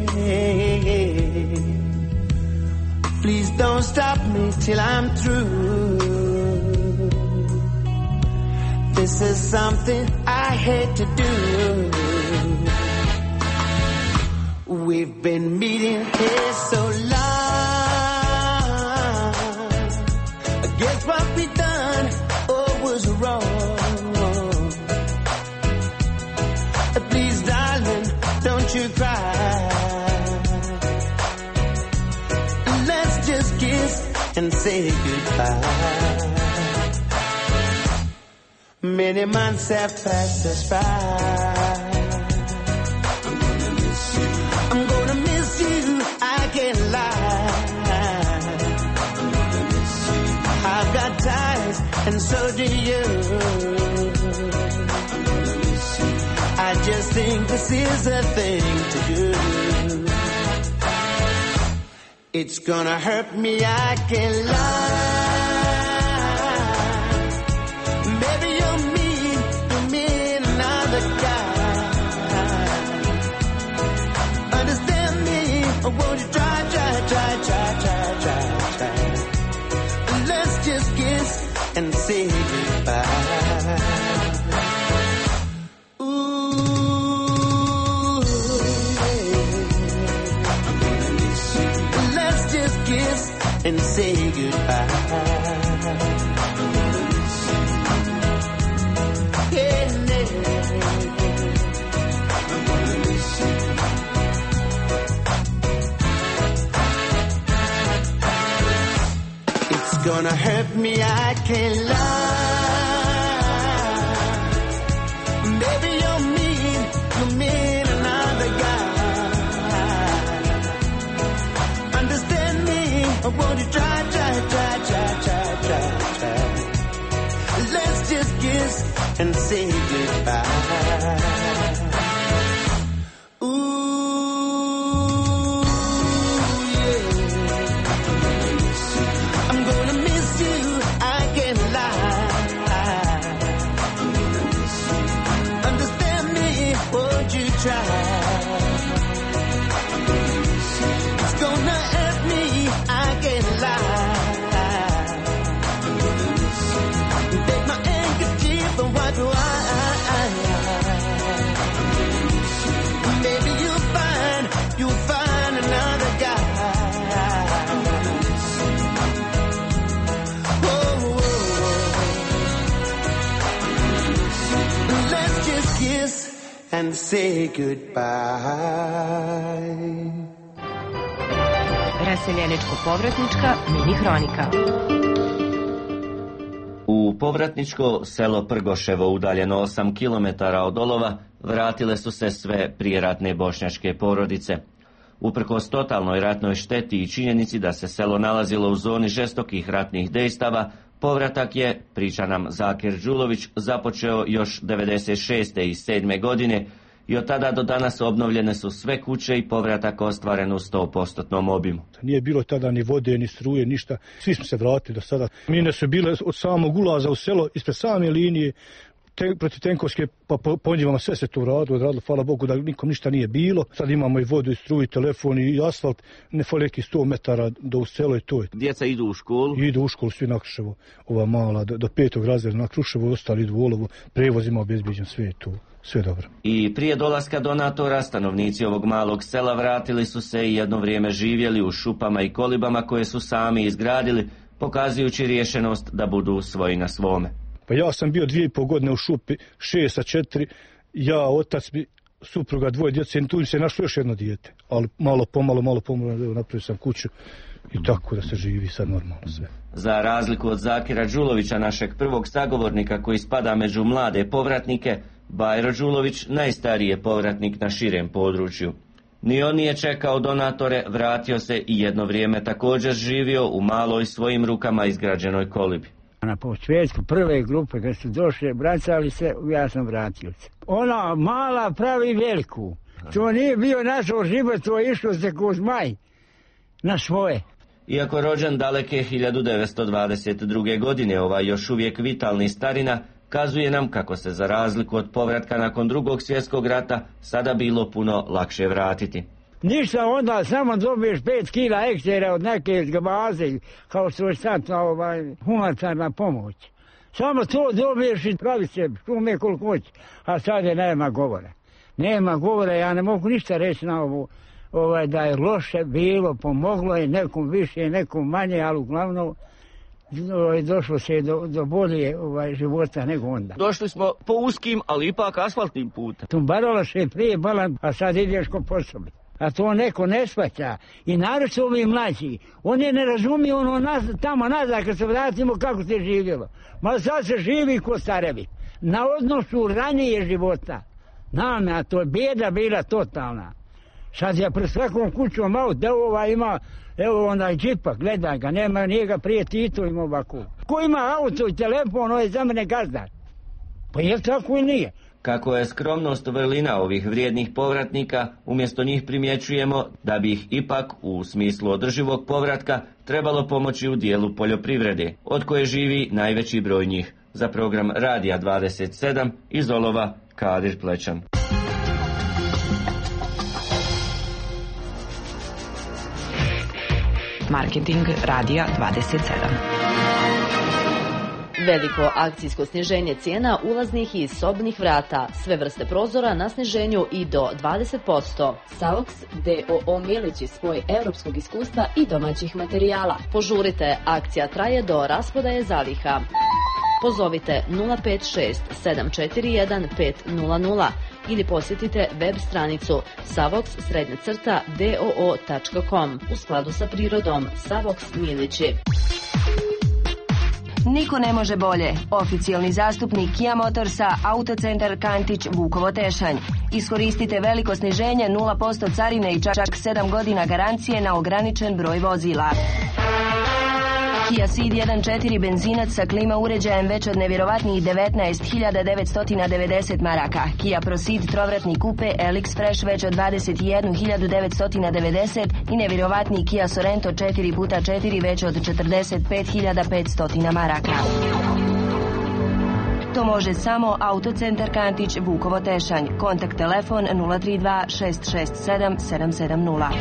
S16: Please don't stop me till I'm through. This is something I hate to do. We've been meeting here so long. I guess what we done oh, was wrong. Please, darling, don't you cry. Let's just kiss and say goodbye. Many months have passed us by. I'm gonna miss you, I can't lie. I've got ties, and so do you. I just think this is a thing to do. It's gonna hurt me, I can't lie. Maybe you're mean, you're mean another guy. Understand me, or won't you try, try, try, try, try, try, try. Let's just kiss and say goodbye. Ooh, let's just kiss and say goodbye. It's gonna hurt me, I can't lie. Baby, you're mean, you're mean another guy. Understand me, or won't you try, try, try, try, try, try, try. Let's just kiss and say goodbye. Try. It's gonna hurt me, I can't lie. Take my handkerchief and wipe your eye.
S10: and say goodbye.
S5: Raseljeničko-povratnička mini hronika.
S11: U povratničko selo Prgoševo, udaljeno osam kilometara od Olova, vratile su se sve prijeratne bošnjačke porodice. Uprkos totalnoj ratnoj šteti i činjenici da se selo nalazilo u zoni žestokih ratnih dejstava, povratak je, priča nam Zakir Đulović, započeo još devedeset šeste i sedme godine i od tada do danas obnovljene su sve kuće i povratak ostvaren u sto postotnom obimu.
S12: Nije bilo tada ni vode, ni struje, ništa. Svi smo se vratili do sada. Mine su bile od samog ulaza u selo, ispred same linije, te, protiv tenkovske, pa po, po njima sve se to radilo, odradilo, hvala Bogu da nikom ništa nije bilo. Sad imamo i vodu, i struju, i telefon, i asfalt, ne fali neki sto metara do u selo i to je.
S11: Djeca idu u školu?
S12: Idu u školu, svi na Kruševo, ova mala, do, do petog razreda na Kruševo, ostali idu u Olovu, prevoz ima obezbeđen, sve je tu. Sve dobro.
S11: I prije dolaska donatora, stanovnici ovog malog sela vratili su se i jedno vrijeme živjeli u šupama i kolibama koje su sami izgradili, pokazujući rješenost da budu svoji na svome.
S12: Pa ja sam bio dvije i pol godine u šupi, šest sa četiri, ja, otac mi, supruga, dvoje djece, i tu im se našlo još jedno dijete. Ali malo pomalo, malo pomalo, napravio sam kuću i tako da se živi sad normalno sve.
S11: Za razliku od Zakira Đulovića, našeg prvog sagovornika koji spada među mlade povratnike, Bajro Đulović najstariji je povratnik na širem području. Ni on nije čekao donatore, vratio se i jedno vrijeme također živio u maloj svojim rukama izgrađenoj kolibi.
S13: Na početku prve grupe kad su došle, bracali se, ja sam vratio se. Ona mala pravi veliku. To nije bio naš život, to je išlo se ko zmaj na svoje.
S11: Iako rođen daleke hiljadu devetsto dvadeset druge. godine, ovaj još uvijek vitalni starina kazuje nam kako se za razliku od povratka nakon drugog svjetskog rata sada bilo puno lakše vratiti.
S13: Ništa, onda samo dobiješ pet kila ekstera od neke baze, kao što je sad ovaj, humanitarna pomoć. Samo to dobiješ i pravi se šume koliko hoće, a sad je nema govora. Nema govora, ja ne mogu ništa reći na ovo, ovaj, da je loše bilo, pomoglo je nekom više, nekom manje, ali uglavnom ovaj, došlo se do, do bolje ovaj, života nego onda.
S11: Došli smo po uskim, ali ipak asfaltnim putem.
S13: Tumbarala se prije balan, a sad ideš ko po sobi. A to neko ne shvaća. I naravno su ovi mlađi. Oni ne razumiju ono naz, tamo nazad kad se vratimo kako se živjelo. Ma sad se živi ko starevi. Na odnosu ranije života. Nama, a to je bijeda bila totalna. Sad ja pred svakom kućom malo da ova ima, evo onaj džipa, gledaj ga, nema njega prije Tito ima ovako. Ko ima auto i telefon, ono je za mene gazdar. Pa je tako i nije.
S11: Kako je skromnost vrlina ovih vrijednih povratnika, umjesto njih primjećujemo da bi ih ipak u smislu održivog povratka trebalo pomoći u dijelu poljoprivrede, od koje živi najveći broj njih. Za program Radija dvadeset sedam iz Olova, Kadir Plećan.
S5: Marketing Radija dvadeset sedam.
S14: Veliko akcijsko sniženje cijena ulaznih i sobnih vrata, sve vrste prozora na sniženju i do dvadeset posto. Savox D O O Milići, spoj europskog iskustva i domaćih materijala. Požurite, akcija traje do rasprodaje zaliha. Pozovite nula pet šest sedam četiri jedan pet nula nula ili posjetite web stranicu savox srednja crta d o o tačka com u skladu sa prirodom. Savox Milići.
S20: Niko ne može bolje. Oficijalni zastupnik Kia Motorsa, Autocentar Kantić, Vukovo Tešanj. Iskoristite veliko sniženje, nula posto carine i čak sedam godina garancije na ograničen broj vozila. Kia Ceed jedan četiri benzinac sa klima uređajem već od nevjerovatnih devetnaest hiljada devetsto devedeset maraka. Kia Proceed trovratni kupe Elix Fresh već od dvadeset jednu hiljadu devetsto devedeset i nevjerovatni Kia Sorento četiri puta četiri već od četrdeset pet hiljada petsto maraka. To može samo Autocentar Kantić, Vukovo Tešanj. Kontakt telefon nula tri dva šest šest sedam sedam sedam nula.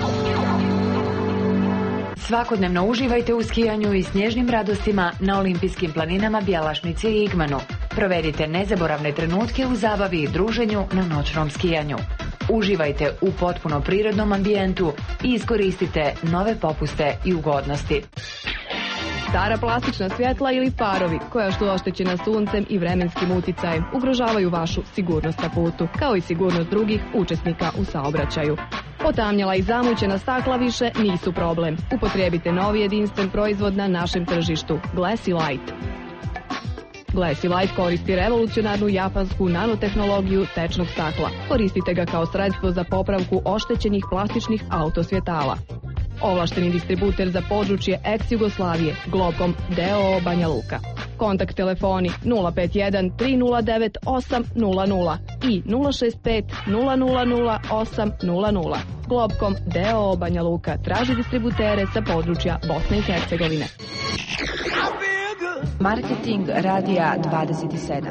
S18: Svakodnevno uživajte u skijanju i snježnim radostima na olimpijskim planinama Bjelašnici i Igmanu. Provedite nezaboravne trenutke u zabavi i druženju na noćnom skijanju. Uživajte u potpuno prirodnom ambijentu i iskoristite nove popuste i ugodnosti.
S4: Stara plastična svjetla ili farovi koja su oštećena suncem i vremenskim uticajem ugrožavaju vašu sigurnost na putu, kao i sigurnost drugih učesnika u saobraćaju. Potamnjela i zamućena stakla više nisu problem. Upotrijebite novi jedinstven proizvod na našem tržištu, Glassy Light. Glassy Light koristi revolucionarnu japansku nanotehnologiju tečnog stakla. Koristite ga kao sredstvo za popravku oštećenih plastičnih autosvjetala. Ovlašteni distributer za područje ex-Jugoslavije, Globkom d o o Banja Luka. Kontakt telefoni nula pet jedan tri nula devet osam nula nula i nula šest pet nula nula nula osam nula nula. Globkom d o o Banja Luka traži distributere sa područja Bosne i Hercegovine.
S18: Marketing Radija dvadeset sedam.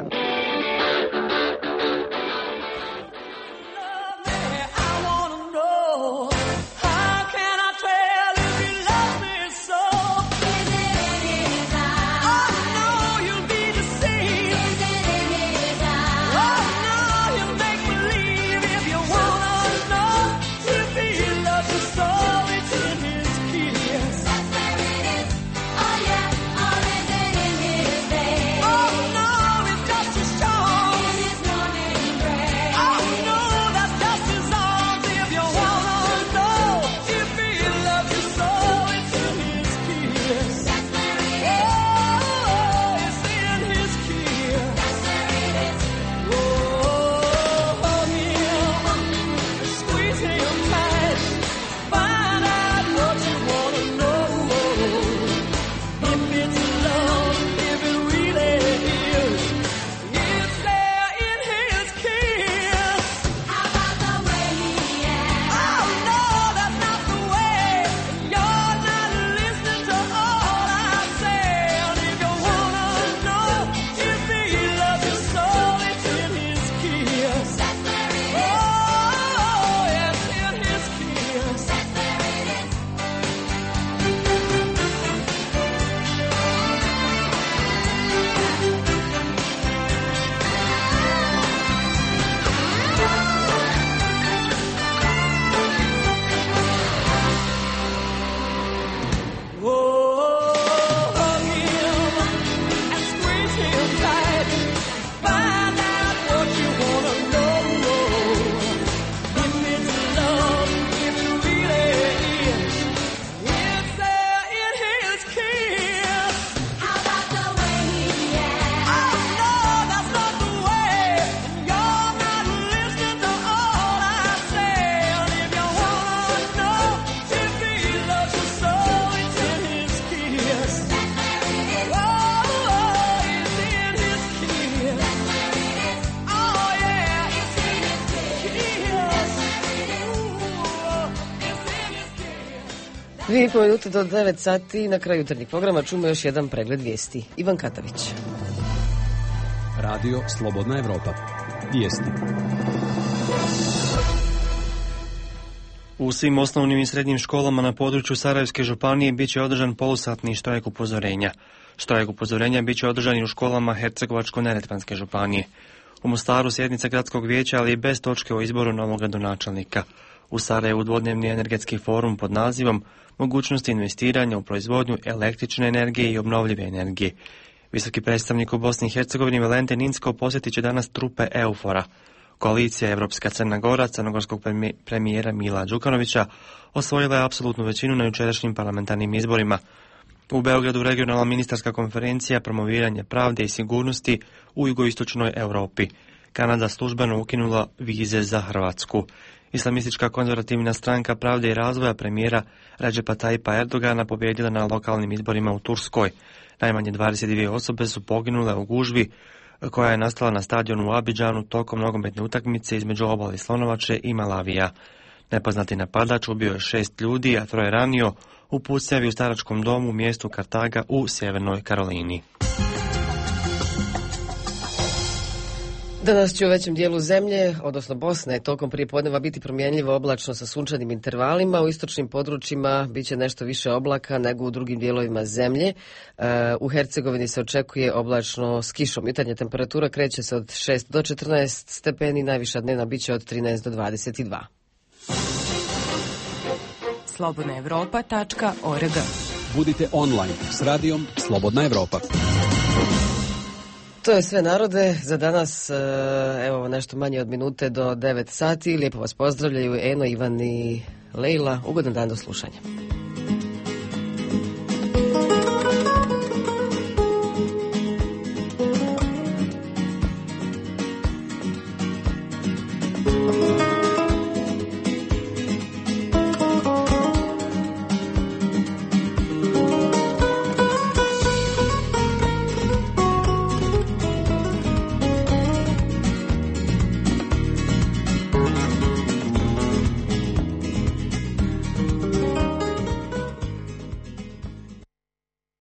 S1: Dvije i po minute do devet sati, na kraju jutarnjeg programa čujemo još jedan pregled vijesti. Ivan Katavić.
S15: Radio Slobodna Evropa. Vijesti.
S2: U svim osnovnim i srednjim školama na području Sarajevske županije bit će održan polusatni štrajk upozorenja. Štrajk upozorenja bit će održan i u školama Hercegovačko-neretvanske županije. U Mostaru sjednica gradskog vijeća, ali i bez točke o izboru novog gradonačelnika. U Sarajevu dvodnevni energetski forum pod nazivom Mogućnosti investiranja u proizvodnju električne energije i obnovljive energije. Visoki predstavnik u Bosni i Hercegovini Valentin Inzko posjetit će danas trupe Eufora. Koalicija Evropska Crna Gora crnogorskog premijera Mila Đukanovića osvojila je apsolutnu većinu na jučerašnjim parlamentarnim izborima. U Beogradu regionalna ministarska konferencija promoviranje pravde i sigurnosti u jugoistočnoj Europi. Kanada službeno ukinula vize za Hrvatsku. Islamistička konzervativna stranka pravde i razvoja premijera Redžepa Tayyipa Erdogana pobjedila na lokalnim izborima u Turskoj. Najmanje dvadeset dvije osobe su poginule u gužvi koja je nastala na stadionu u Abidžanu tokom nogometne utakmice između Obale Slonovače i Malavija. Nepoznati napadač ubio je šest ljudi, a troje ranio u pucnjavi u staračkom domu u mjestu Kartaga u Sjevernoj Karolini.
S1: Danas će u većem dijelu zemlje, odnosno Bosne, tokom prijepodneva biti promjenljivo oblačno sa sunčanim intervalima. U istočnim područjima bit će nešto više oblaka nego u drugim dijelovima zemlje. U Hercegovini se očekuje oblačno s kišom. Jutarnja temperatura kreće se od šest do četrnaest stepeni, najviša dnevna bit će od trinaest do dvadeset dva.
S5: slobodna evropa tačka org
S15: Budite online s radijom Slobodna Evropa.
S1: To je sve, narode, za danas, evo nešto manje od minute do devet sati. Lijepo vas pozdravljaju Eno, Ivan i Lejla. Ugodan dan, do slušanja.